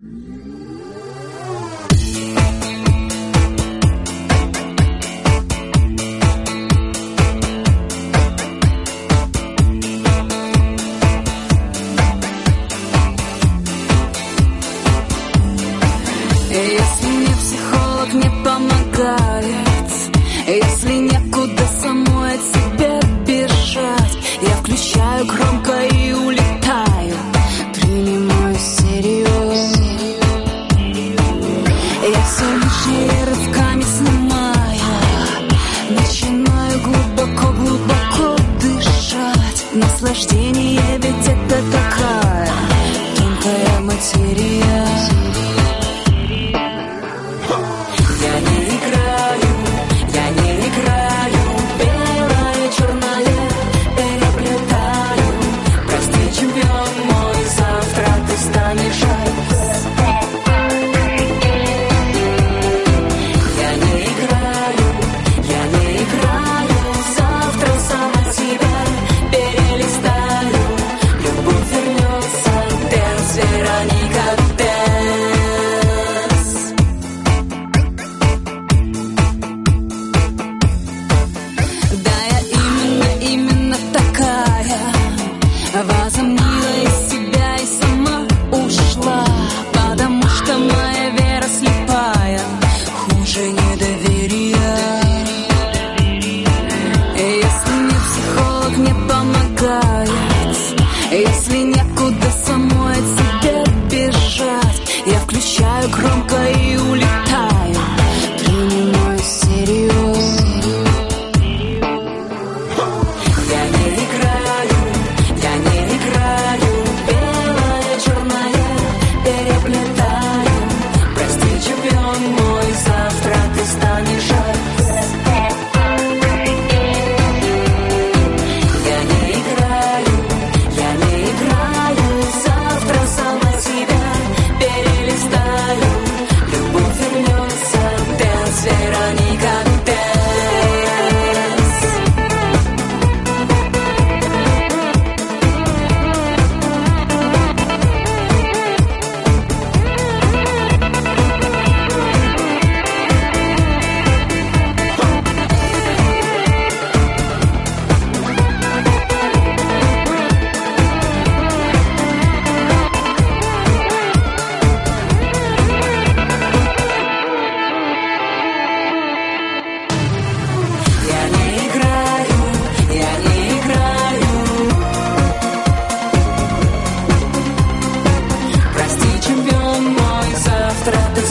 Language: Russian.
Если мне психолог не помогает, если некуда самой от себя бежать, я включаю громко и улетаю, принимаю всерьез. Я все лишнее рывками снимаю, начинаю глубоко-глубоко дышать. Наслаждение, ведь это такая тонкая материя. Возомнила из себя и сама ушла, потому что моя вера слепая, хуже недоверия. Если мне психолог не помогает, если некуда самой от себя бежать, я включаю громко и улетаю, принимаю всерьез. Завтра ты